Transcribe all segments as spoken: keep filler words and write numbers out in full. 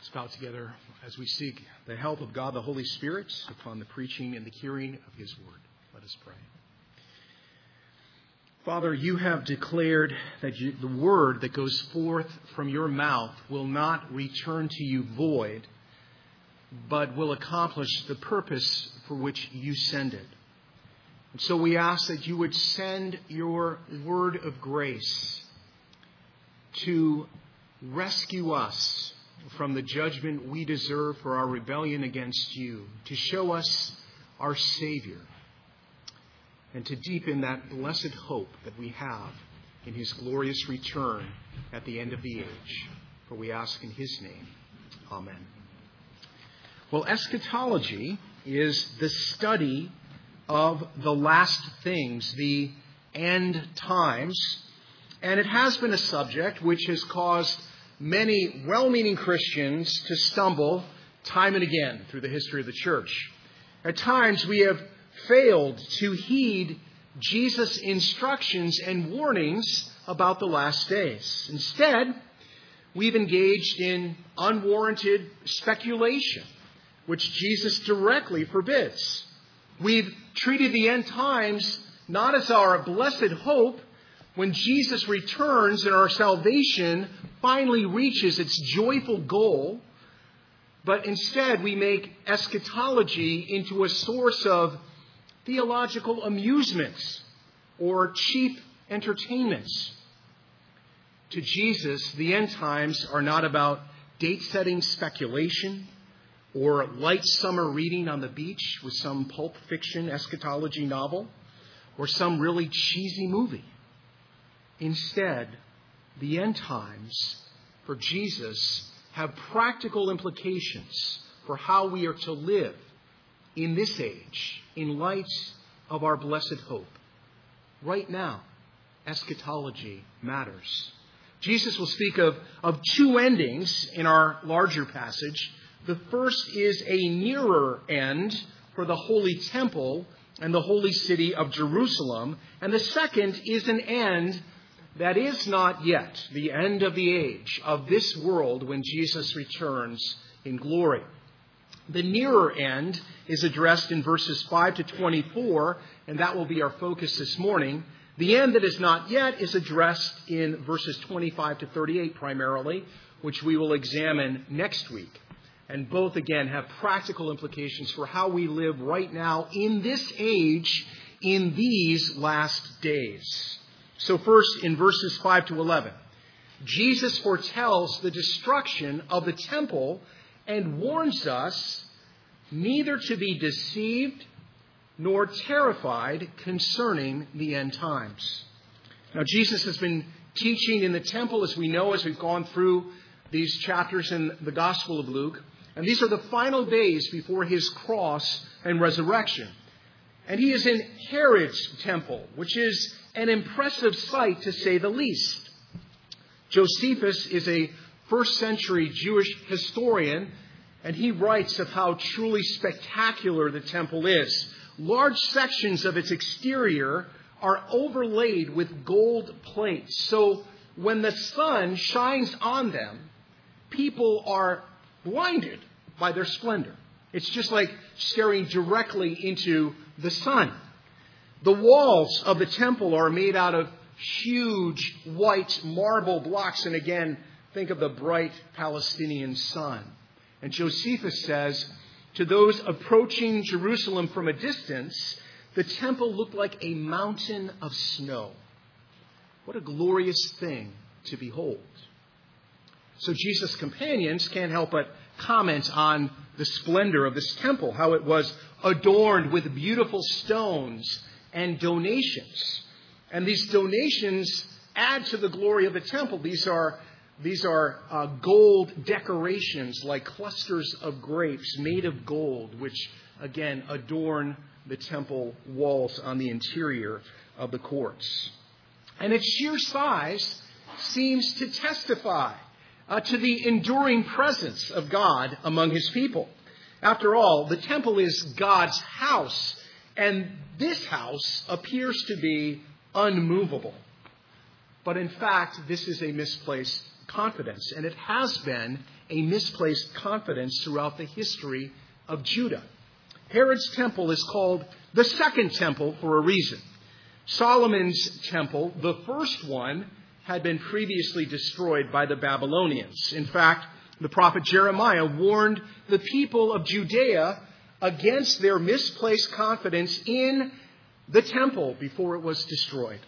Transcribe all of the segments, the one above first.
Let's bow together as we seek the help of God the Holy Spirit upon the preaching and the hearing of His Word. Let us pray. Father, you have declared that you, the word that goes forth from your mouth will not return to you void, but will accomplish the purpose for which you send it. And so we ask that you would send your word of grace to rescue us from the judgment we deserve for our rebellion against you, to show us our Savior, and to deepen that blessed hope that we have in His glorious return at the end of the age. For we ask in His name. Amen. Well, eschatology is the study of the last things, the end times, and it has been a subject which has caused many well-meaning Christians to stumble time and again through the history of the church. At times we have failed to heed Jesus' instructions and warnings about the last days. Instead, we've engaged in unwarranted speculation, which Jesus directly forbids. We've treated the end times not as our blessed hope when Jesus returns and our salvation finally reaches its joyful goal, but instead we make eschatology into a source of theological amusements or cheap entertainments. To Jesus, the end times are not about date-setting speculation or light summer reading on the beach with some pulp fiction eschatology novel or some really cheesy movie. Instead, the end times for Jesus have practical implications for how we are to live in this age in light of our blessed hope. Right now, eschatology matters. Jesus will speak of, of two endings in our larger passage. The first is a nearer end for the holy temple and the holy city of Jerusalem. And the second is an end that is not yet, the end of the age of this world when Jesus returns in glory. The nearer end is addressed in verses five to twenty-four, and that will be our focus this morning. The end that is not yet is addressed in verses twenty-five to thirty-eight primarily, which we will examine next week. And both, again, have practical implications for how we live right now in this age, in these last days. So first, in verses five to eleven, Jesus foretells the destruction of the temple and warns us neither to be deceived nor terrified concerning the end times. Now, Jesus has been teaching in the temple, as we know, as we've gone through these chapters in the Gospel of Luke. And these are the final days before his cross and resurrection. And he is in Herod's temple, which is an impressive sight to say the least. Josephus is a first century Jewish historian, and he writes of how truly spectacular the temple is. Large sections of its exterior are overlaid with gold plates. So when the sun shines on them, people are blinded by their splendor. It's just like staring directly into the sun. The walls of the temple are made out of huge white marble blocks. And again, think of the bright Palestinian sun. And Josephus says, to those approaching Jerusalem from a distance, the temple looked like a mountain of snow. What a glorious thing to behold. So Jesus' companions can't help but comment on the splendor of this temple, how it was adorned with beautiful stones and donations. And these donations add to the glory of the temple. These are, these are uh, gold decorations like clusters of grapes made of gold, which again adorn the temple walls on the interior of the courts. And its sheer size seems to testify Uh, to the enduring presence of God among his people. After all, the temple is God's house, and this house appears to be unmovable. But in fact, this is a misplaced confidence. And it has been a misplaced confidence throughout the history of Judah. Herod's temple is called the Second Temple for a reason. Solomon's temple, the first one, had been previously destroyed by the Babylonians. In fact, the prophet Jeremiah warned the people of Judea against their misplaced confidence in the temple before it was destroyed.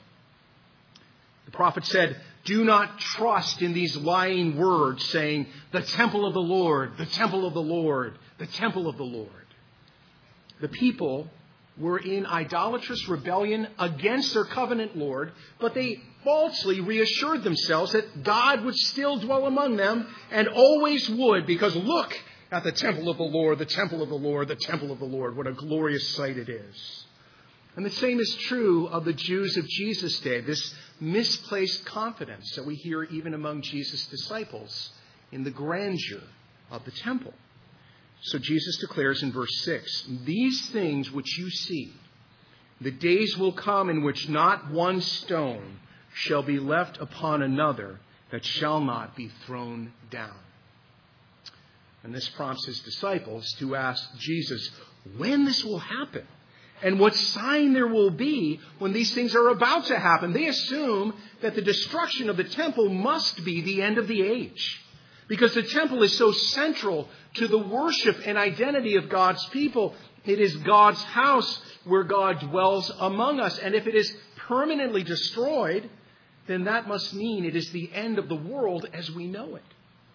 The prophet said, "Do not trust in these lying words saying, 'The temple of the Lord, the temple of the Lord, the temple of the Lord.'" The people were in idolatrous rebellion against their covenant Lord, but they falsely reassured themselves that God would still dwell among them and always would, because look at the temple of the Lord, the temple of the Lord, the temple of the Lord. What a glorious sight it is. And the same is true of the Jews of Jesus' day, this misplaced confidence that we hear even among Jesus' disciples in the grandeur of the temple. So Jesus declares in verse six, "These things which you see, the days will come in which not one stone shall be left upon another that shall not be thrown down." And this prompts his disciples to ask Jesus when this will happen and what sign there will be when these things are about to happen. They assume that the destruction of the temple must be the end of the age, because the temple is so central to the worship and identity of God's people. It is God's house where God dwells among us. And if it is permanently destroyed, then that must mean it is the end of the world as we know it.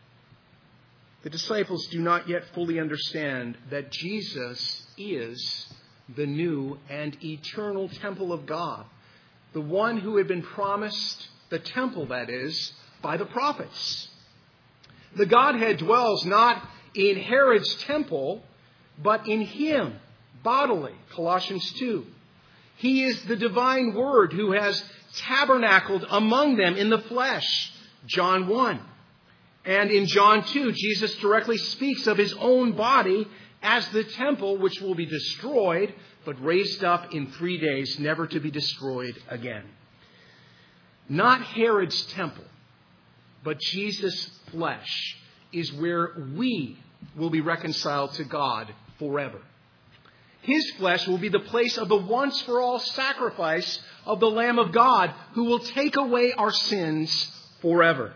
The disciples do not yet fully understand that Jesus is the new and eternal temple of God, the one who had been promised, the temple that is, by the prophets. The Godhead dwells not in Herod's temple, but in him, bodily, Colossians two. He is the divine Word who has tabernacled among them in the flesh, John one. And in John two, Jesus directly speaks of his own body as the temple which will be destroyed, but raised up in three days, never to be destroyed again. Not Herod's temple, but Jesus' flesh is where we will be reconciled to God forever. His flesh will be the place of the once-for-all sacrifice of the Lamb of God, who will take away our sins forever.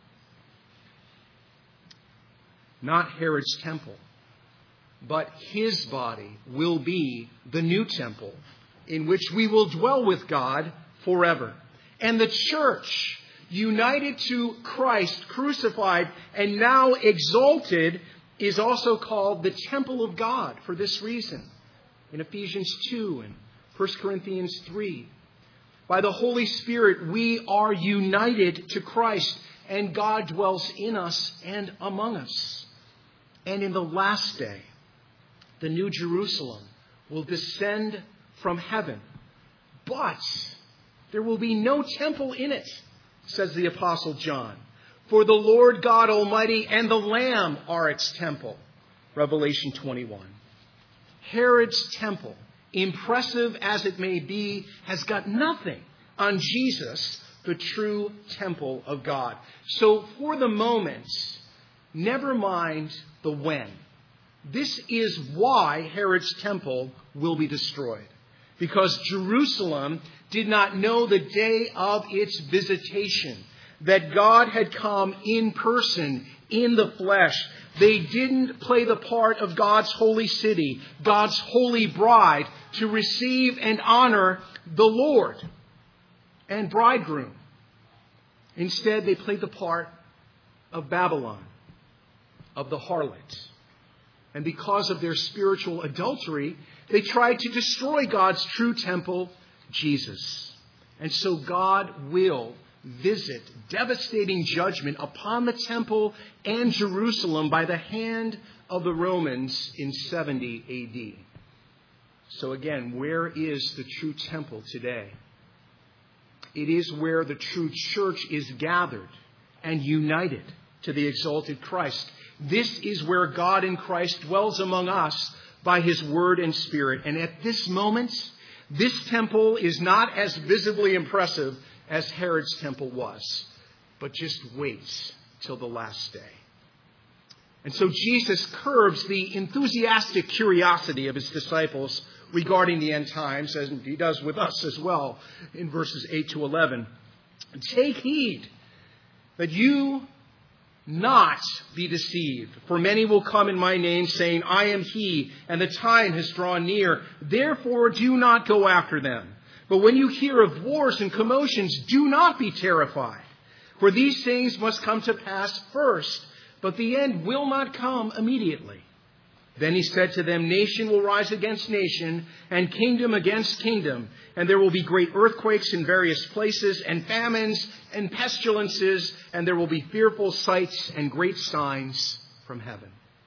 Not Herod's temple, but his body will be the new temple in which we will dwell with God forever. And the church, united to Christ, crucified and now exalted, is also called the temple of God for this reason. In Ephesians two and First Corinthians three. By the Holy Spirit, we are united to Christ, and God dwells in us and among us. And in the last day, the New Jerusalem will descend from heaven. But there will be no temple in it, says the Apostle John. For the Lord God Almighty and the Lamb are its temple. Revelation twenty-one. Herod's temple, impressive as it may be, has got nothing on Jesus, the true temple of God. So for the moment, never mind the when. This is why Herod's temple will be destroyed. Because Jerusalem did not know the day of its visitation, that God had come in person, in the flesh. They didn't play the part of God's holy city, God's holy bride, to receive and honor the Lord and bridegroom. Instead, they played the part of Babylon, of the harlot. And because of their spiritual adultery, they tried to destroy God's true temple, Jesus. And so God will visit devastating judgment upon the temple and Jerusalem by the hand of the Romans in seventy A D. So again, where is the true temple today? It is where the true church is gathered and united to the exalted Christ. This is where God in Christ dwells among us by his word and spirit. And at this moment, this temple is not as visibly impressive as Herod's temple was. But just wait till the last day. And so Jesus curbs the enthusiastic curiosity of his disciples regarding the end times, as he does with us as well in verses eight to eleven. Take heed that you not be deceived, for many will come in my name, saying, I am he, and the time has drawn near. Therefore do not go after them. But when you hear of wars and commotions, do not be terrified. For these things must come to pass first, but the end will not come immediately. Then he said to them, nation will rise against nation, and kingdom against kingdom, and there will be great earthquakes in various places, and famines, and pestilences, and there will be fearful sights and great signs from heaven.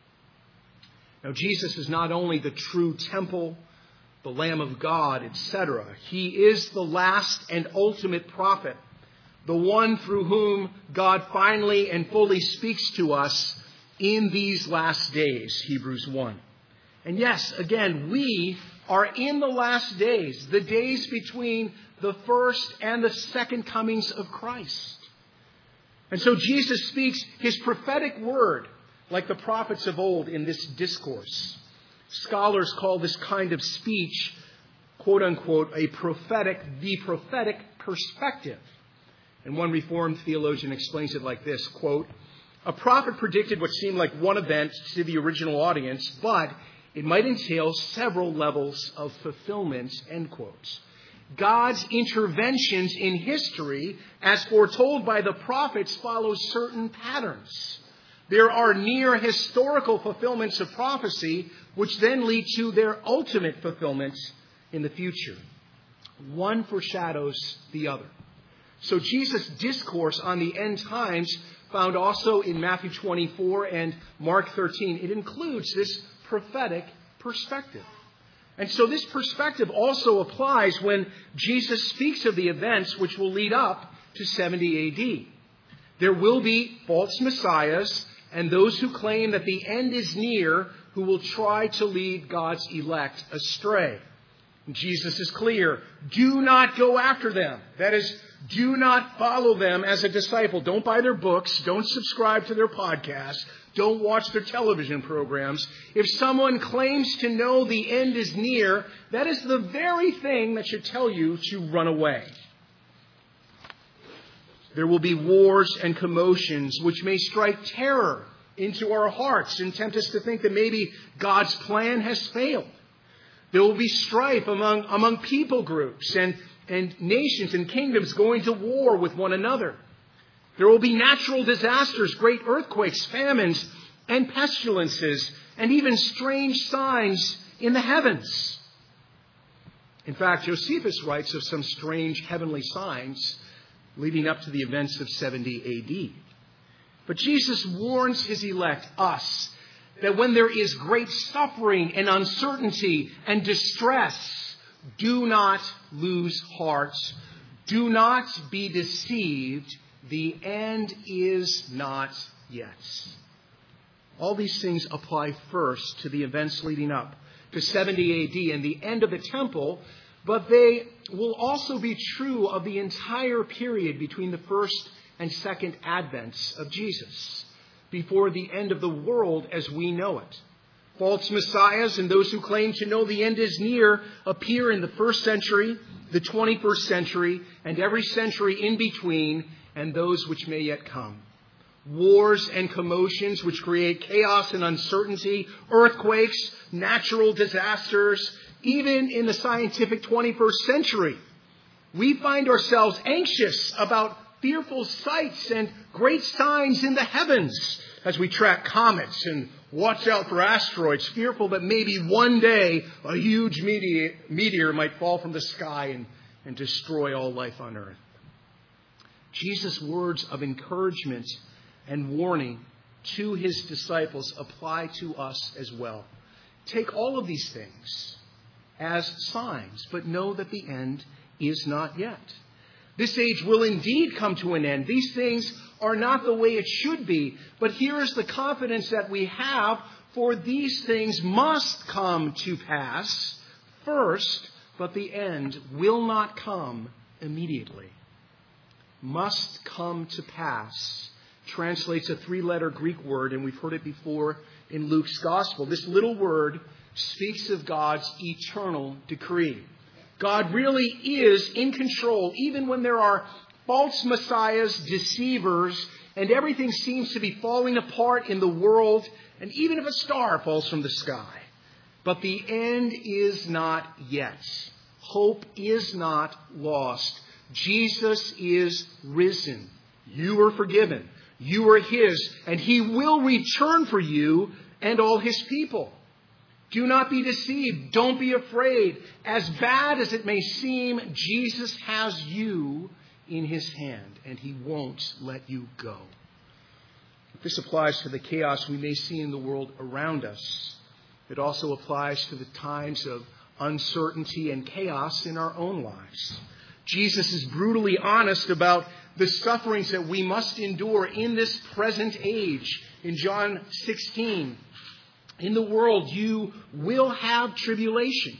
Now, Jesus is not only the true temple, the Lamb of God, et cetera. He is the last and ultimate prophet, the one through whom God finally and fully speaks to us in these last days, Hebrews one. And yes, again, we are in the last days, the days between the first and the second comings of Christ. And so Jesus speaks his prophetic word like the prophets of old in this discourse. Scholars call this kind of speech, quote unquote, a prophetic, the prophetic perspective. And one Reformed theologian explains it like this, quote, a prophet predicted what seemed like one event to the original audience, but it might entail several levels of fulfillment, end quote. God's interventions in history, as foretold by the prophets, follow certain patterns. There are near historical fulfillments of prophecy, which then lead to their ultimate fulfillment in the future. One foreshadows the other. So Jesus' discourse on the end times, found also in Matthew twenty-four and Mark thirteen, it includes this prophetic perspective. And so this perspective also applies when Jesus speaks of the events which will lead up to seventy A D. There will be false messiahs and those who claim that the end is near, who will try to lead God's elect astray. Jesus is clear. Do not go after them. That is, do not follow them as a disciple. Don't buy their books. Don't subscribe to their podcasts. Don't watch their television programs. If someone claims to know the end is near, that is the very thing that should tell you to run away. There will be wars and commotions which may strike terror into our hearts and tempt us to think that maybe God's plan has failed. There will be strife among, among people groups and, and nations and kingdoms going to war with one another. There will be natural disasters, great earthquakes, famines, and pestilences, and even strange signs in the heavens. In fact, Josephus writes of some strange heavenly signs leading up to the events of seventy A D. But Jesus warns his elect, us, that when there is great suffering and uncertainty and distress, do not lose heart. Do not be deceived. The end is not yet. All these things apply first to the events leading up to seventy A D and the end of the temple, but they will also be true of the entire period between the first and second advents of Jesus, before the end of the world as we know it. False messiahs and those who claim to know the end is near appear in the first century, the twenty-first century, and every century in between, and those which may yet come. Wars and commotions which create chaos and uncertainty, earthquakes, natural disasters, even in the scientific twenty-first century. We find ourselves anxious about fearful sights and great signs in the heavens as we track comets and watch out for asteroids, fearful that maybe one day a huge meteor, meteor might fall from the sky and, and destroy all life on earth. Jesus' words of encouragement and warning to his disciples apply to us as well. Take all of these things as signs, but know that the end is not yet. This age will indeed come to an end. These things are not the way it should be. But here is the confidence that we have, for these things must come to pass first, but the end will not come immediately. Must come to pass translates a three-letter Greek word, and we've heard it before in Luke's gospel. This little word speaks of God's eternal decree. God really is in control, even when there are false messiahs, deceivers, and everything seems to be falling apart in the world, and even if a star falls from the sky. But the end is not yet. Hope is not lost. Jesus is risen. You are forgiven. You are His, and He will return for you and all His people. Do not be deceived. Don't be afraid. As bad as it may seem, Jesus has you in His hand, and He won't let you go. This applies to the chaos we may see in the world around us. It also applies to the times of uncertainty and chaos in our own lives. Jesus is brutally honest about the sufferings that we must endure in this present age. In John sixteen, in the world you will have tribulation.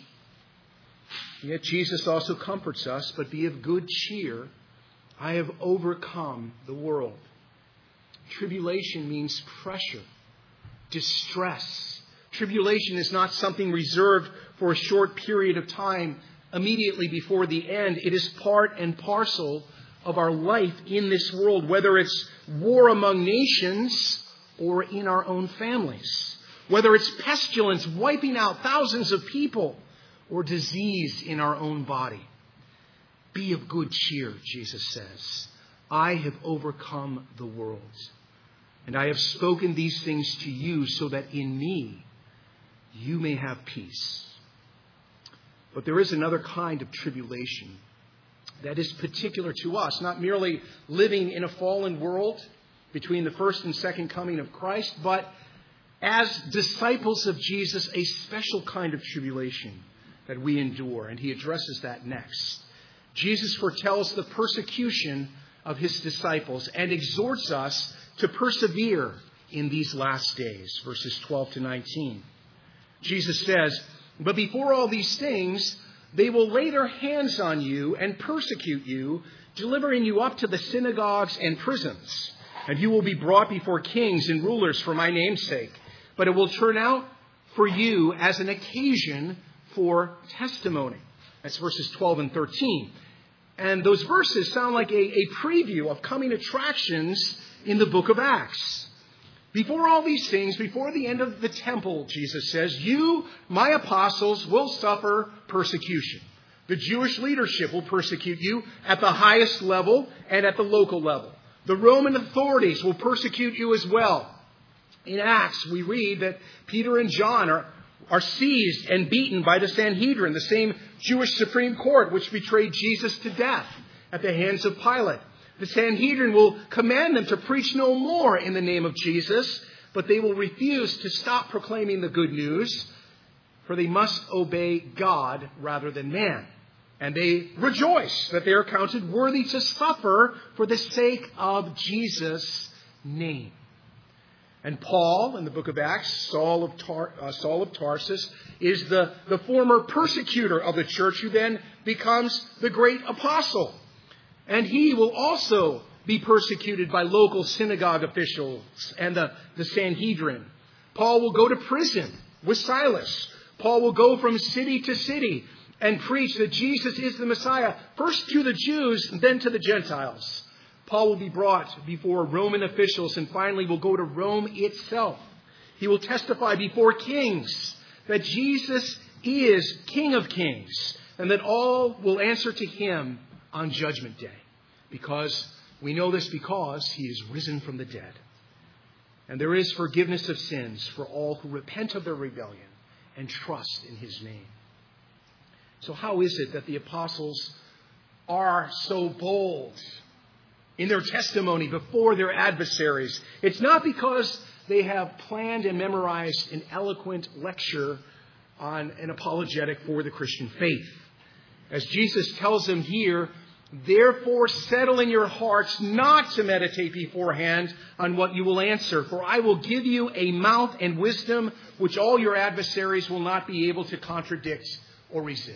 Yet Jesus also comforts us, but be of good cheer. I have overcome the world. Tribulation means pressure, distress. Tribulation is not something reserved for a short period of time immediately before the end. It is part and parcel of our life in this world, whether it's war among nations or in our own families, whether it's pestilence wiping out thousands of people or disease in our own body. Be of good cheer, Jesus says. I have overcome the world, and I have spoken these things to you so that in me you may have peace. But there is another kind of tribulation that is particular to us, not merely living in a fallen world between the first and second coming of Christ, but as disciples of Jesus, a special kind of tribulation that we endure. And he addresses that next. Jesus foretells the persecution of his disciples and exhorts us to persevere in these last days, verses twelve to nineteen. Jesus says, but before all these things, they will lay their hands on you and persecute you, delivering you up to the synagogues and prisons. And you will be brought before kings and rulers for my name's sake. But it will turn out for you as an occasion for testimony. That's verses twelve and thirteen. And those verses sound like a, a preview of coming attractions in the book of Acts. Before all these things, before the end of the temple, Jesus says, you, my apostles, will suffer persecution. The Jewish leadership will persecute you at the highest level and at the local level. The Roman authorities will persecute you as well. In Acts, we read that Peter and John are, are seized and beaten by the Sanhedrin, the same Jewish Supreme Court which betrayed Jesus to death at the hands of Pilate. The Sanhedrin will command them to preach no more in the name of Jesus, but they will refuse to stop proclaiming the good news, for they must obey God rather than man. And they rejoice that they are counted worthy to suffer for the sake of Jesus' name. And Paul, in the book of Acts, Saul of, Tar- uh, Saul of Tarsus, is the, the former persecutor of the church who then becomes the great apostle. And he will also be persecuted by local synagogue officials and the, the Sanhedrin. Paul will go to prison with Silas. Paul will go from city to city and preach that Jesus is the Messiah, first to the Jews and then to the Gentiles. Paul will be brought before Roman officials and finally will go to Rome itself. He will testify before kings that Jesus is King of Kings and that all will answer to him on Judgment Day. Because we know this because he is risen from the dead. And there is forgiveness of sins for all who repent of their rebellion and trust in his name. So how is it that the apostles are so bold in their testimony before their adversaries? It's not because they have planned and memorized an eloquent lecture on an apologetic for the Christian faith. As Jesus tells them here, therefore settle in your hearts not to meditate beforehand on what you will answer, for I will give you a mouth and wisdom which all your adversaries will not be able to contradict or resist.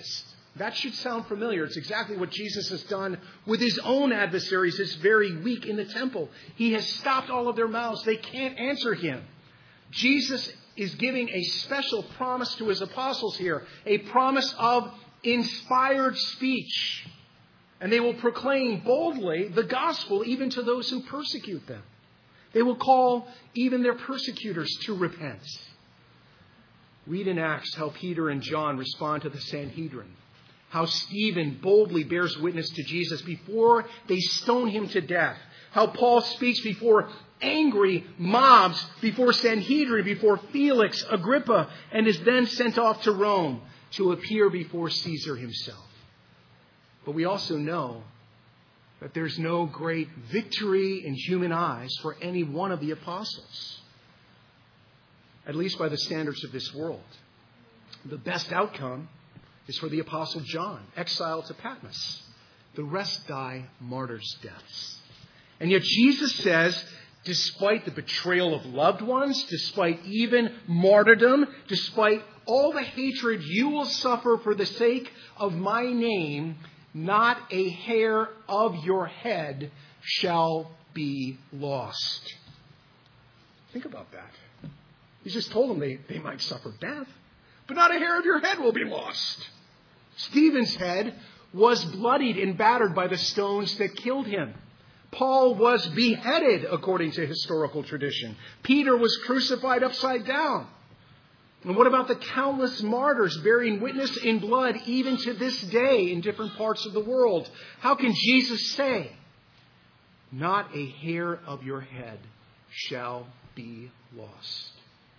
That should sound familiar. It's exactly what Jesus has done with his own adversaries this very week in the temple. He has stopped all of their mouths. They can't answer him. Jesus is giving a special promise to his apostles here, a promise of inspired speech. And they will proclaim boldly the gospel even to those who persecute them. They will call even their persecutors to repent. Read in Acts how Peter and John respond to the Sanhedrin. How Stephen boldly bears witness to Jesus before they stone him to death. How Paul speaks before angry mobs, before Sanhedrin, before Felix, Agrippa, and is then sent off to Rome to appear before Caesar himself. But we also know that there's no great victory in human eyes for any one of the apostles, at least by the standards of this world. The best outcome is for the apostle John, exiled to Patmos. The rest die martyrs' deaths. And yet Jesus says, despite the betrayal of loved ones, despite even martyrdom, despite all the hatred you will suffer for the sake of my name, not a hair of your head shall be lost. Think about that. He just told them they, they might suffer death, but not a hair of your head will be lost. Stephen's head was bloodied and battered by the stones that killed him. Paul was beheaded according to historical tradition. Peter was crucified upside down. And what about the countless martyrs bearing witness in blood even to this day in different parts of the world? How can Jesus say, not a hair of your head shall be lost?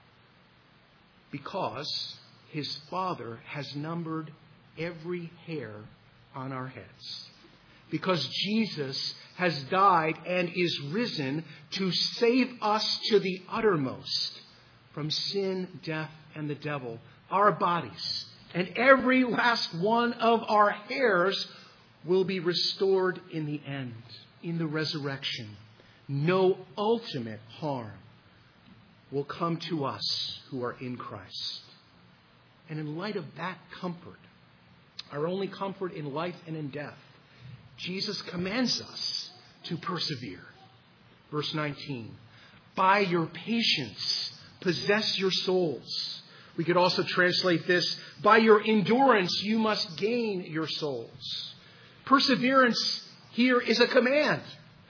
Because his Father has numbered every hair on our heads. Because Jesus has died and is risen to save us to the uttermost from sin, death, and the devil. Our bodies and every last one of our hairs will be restored in the end, in the resurrection. No ultimate harm will come to us who are in Christ. And in light of that comfort, our only comfort in life and in death, Jesus commands us to persevere. Verse nineteen, by your patience, possess your souls. We could also translate this, by your endurance, you must gain your souls. Perseverance here is a command.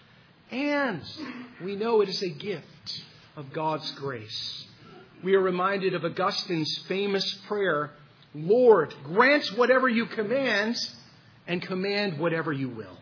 And we know it is a gift of God's grace. We are reminded of Augustine's famous prayer, Lord, grant whatever you command, and command whatever you will.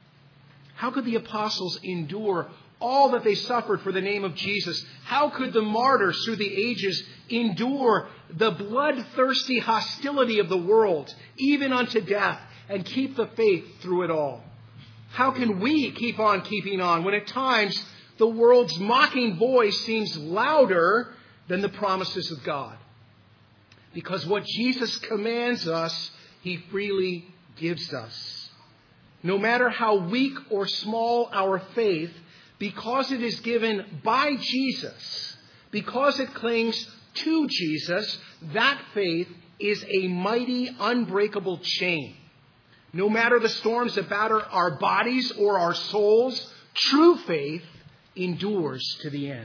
How could the apostles endure all that they suffered for the name of Jesus? How could the martyrs through the ages endure the bloodthirsty hostility of the world, even unto death, and keep the faith through it all? How can we keep on keeping on when at times the world's mocking voice seems louder than the promises of God? Because what Jesus commands us, he freely gives us. No matter how weak or small our faith, because it is given by Jesus, because it clings to Jesus, that faith is a mighty, unbreakable chain. No matter the storms that batter our bodies or our souls, true faith endures to the end.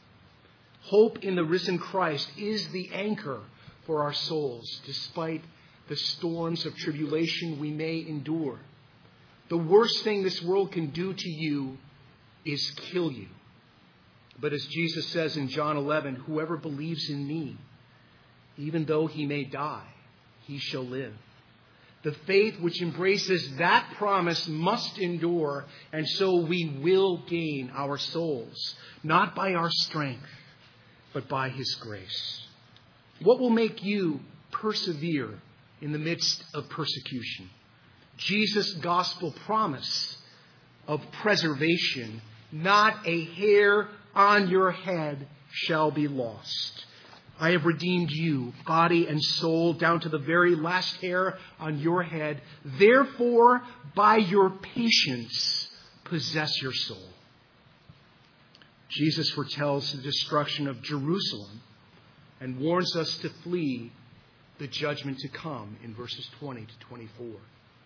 Hope in the risen Christ is the anchor for our souls, despite the storms of tribulation we may endure. The worst thing this world can do to you is kill you. But as Jesus says in John eleven, whoever believes in me, even though he may die, he shall live. The faith which embraces that promise must endure, and so we will gain our souls, not by our strength, but by his grace. What will make you persevere in the midst of persecution? Jesus' gospel promise of preservation, not a hair on your head shall be lost. I have redeemed you, body and soul, down to the very last hair on your head. Therefore, by your patience, possess your soul. Jesus foretells the destruction of Jerusalem and warns us to flee the judgment to come in verses twenty to twenty-four.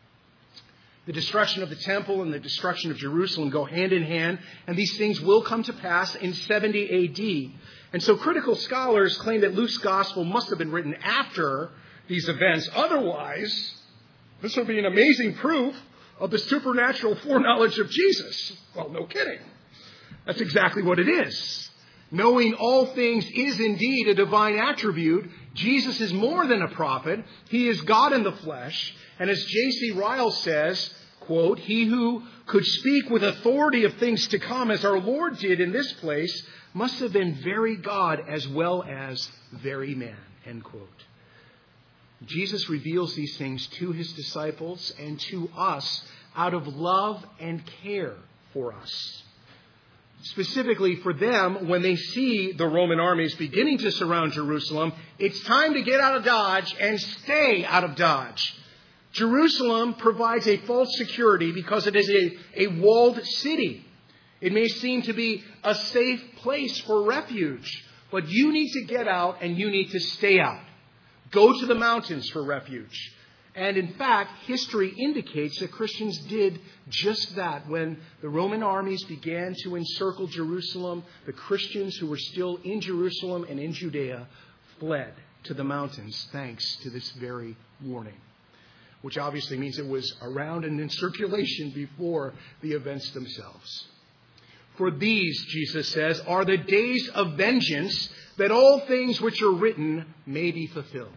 The destruction of the temple and the destruction of Jerusalem go hand in hand, and these things will come to pass in seventy A D. And so critical scholars claim that Luke's gospel must have been written after these events. Otherwise, this would be an amazing proof of the supernatural foreknowledge of Jesus. Well, no kidding. That's exactly what it is. Knowing all things is indeed a divine attribute. Jesus is more than a prophet. He is God in the flesh. And as J C Ryle says, quote, he who could speak with authority of things to come as our Lord did in this place must have been very God as well as very man, end quote. Jesus reveals these things to his disciples and to us out of love and care for us. Specifically for them, when they see the Roman armies beginning to surround Jerusalem, it's time to get out of Dodge and stay out of Dodge. Jerusalem provides a false security because it is a, a walled city. It may seem to be a safe place for refuge, but you need to get out and you need to stay out. Go to the mountains for refuge. And in fact, history indicates that Christians did just that. When the Roman armies began to encircle Jerusalem, the Christians who were still in Jerusalem and in Judea fled to the mountains thanks to this very warning, which obviously means it was around and in circulation before the events themselves. For these, Jesus says, are the days of vengeance, that all things which are written may be fulfilled.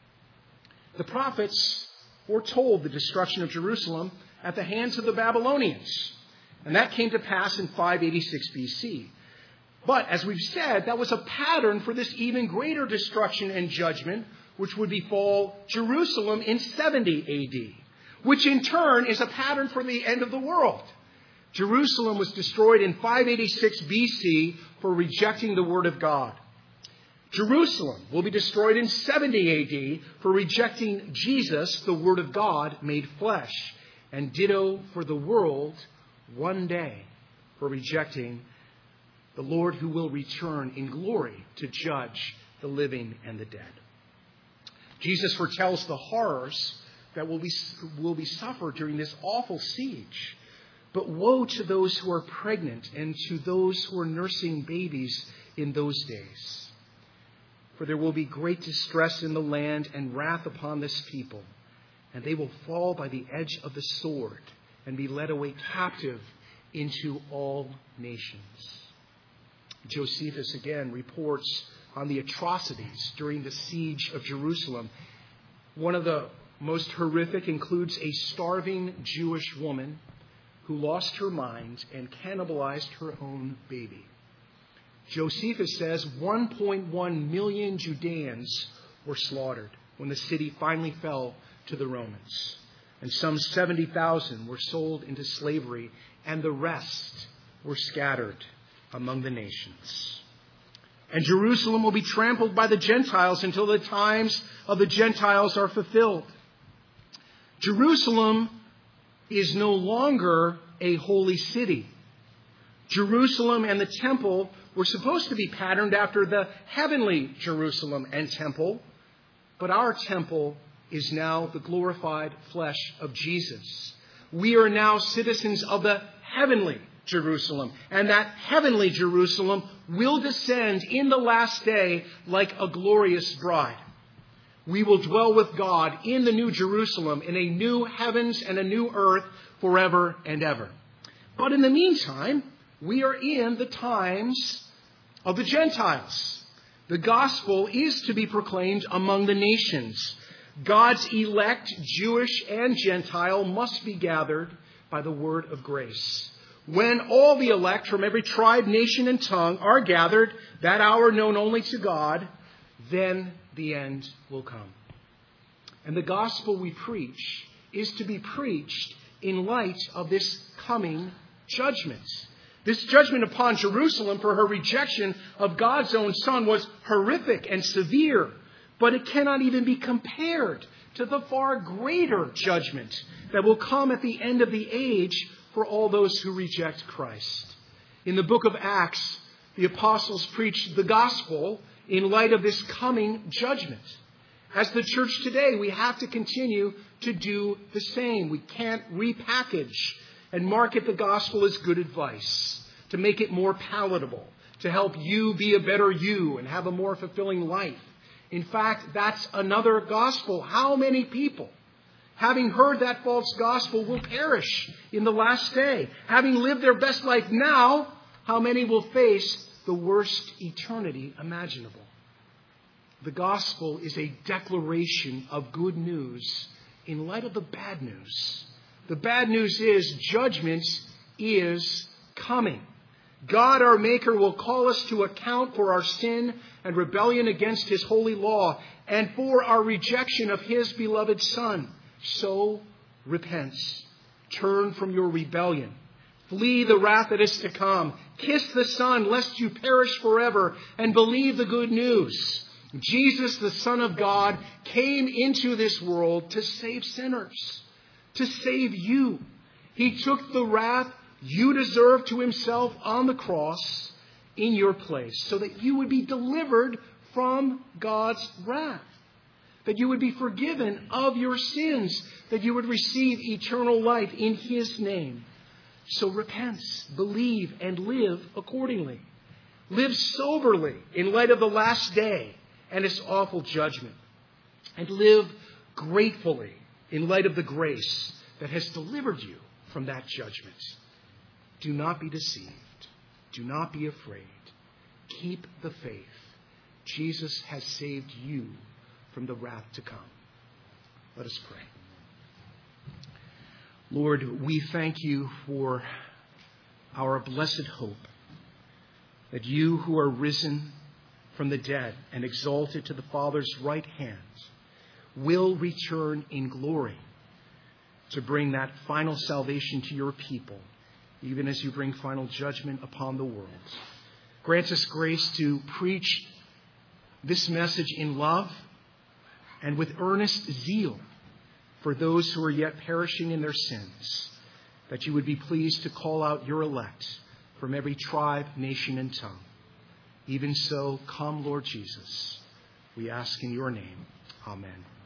The prophets foretold the destruction of Jerusalem at the hands of the Babylonians. And that came to pass in five eighty-six B C. But as we've said, that was a pattern for this even greater destruction and judgment, which would befall Jerusalem in seventy A D, which in turn is a pattern for the end of the world. Jerusalem was destroyed in five eighty-six B C for rejecting the word of God. Jerusalem will be destroyed in seventy A D for rejecting Jesus, the Word of God made flesh. And ditto for the world one day for rejecting the Lord who will return in glory to judge the living and the dead. Jesus foretells the horrors that will be, will be suffered during this awful siege. But woe to those who are pregnant and to those who are nursing babies in those days. For there will be great distress in the land and wrath upon this people, and they will fall by the edge of the sword and be led away captive into all nations. Josephus again reports on the atrocities during the siege of Jerusalem. One of the most horrific includes a starving Jewish woman who lost her mind and cannibalized her own baby. Josephus says one point one million Judeans were slaughtered when the city finally fell to the Romans. And some seventy thousand were sold into slavery, and the rest were scattered among the nations. And Jerusalem will be trampled by the Gentiles until the times of the Gentiles are fulfilled. Jerusalem is no longer a holy city. Jerusalem and the temple were supposed to be patterned after the heavenly Jerusalem and temple, but our temple is now the glorified flesh of Jesus. We are now citizens of the heavenly Jerusalem, and that heavenly Jerusalem will descend in the last day like a glorious bride. We will dwell with God in the new Jerusalem, in a new heavens and a new earth forever and ever. But in the meantime, we are in the times of the Gentiles. The gospel is to be proclaimed among the nations. God's elect, Jewish and Gentile, must be gathered by the word of grace. When all the elect from every tribe, nation, and tongue are gathered, that hour known only to God, then the end will come. And the gospel we preach is to be preached in light of this coming judgment. This judgment upon Jerusalem for her rejection of God's own Son was horrific and severe, but it cannot even be compared to the far greater judgment that will come at the end of the age for all those who reject Christ. In the book of Acts, the apostles preached the gospel in light of this coming judgment. As the church today, we have to continue to do the same. We can't repackage and market the gospel as good advice, to make it more palatable, to help you be a better you and have a more fulfilling life. In fact, that's another gospel. How many people, having heard that false gospel, will perish in the last day? Having lived their best life now, how many will face the worst eternity imaginable? The gospel is a declaration of good news in light of the bad news. The bad news is judgment is coming. God, our Maker, will call us to account for our sin and rebellion against His holy law and for our rejection of His beloved Son. So repent. Turn from your rebellion. Flee the wrath that is to come. Kiss the Son, lest you perish forever, and believe the good news. Jesus, the Son of God, came into this world to save sinners, to save you. He took the wrath you deserve to Himself on the cross in your place, so that you would be delivered from God's wrath, that you would be forgiven of your sins, that you would receive eternal life in His name. So repent, believe, and live accordingly. Live soberly in light of the last day and its awful judgment. And live gratefully in light of the grace that has delivered you from that judgment. Do not be deceived. Do not be afraid. Keep the faith. Jesus has saved you from the wrath to come. Let us pray. Lord, we thank you for our blessed hope, that you who are risen from the dead and exalted to the Father's right hand will return in glory to bring that final salvation to your people, even as you bring final judgment upon the world. Grant us grace to preach this message in love and with earnest zeal for those who are yet perishing in their sins, that you would be pleased to call out your elect from every tribe, nation, and tongue. Even so, come, Lord Jesus, we ask in your name. Amen.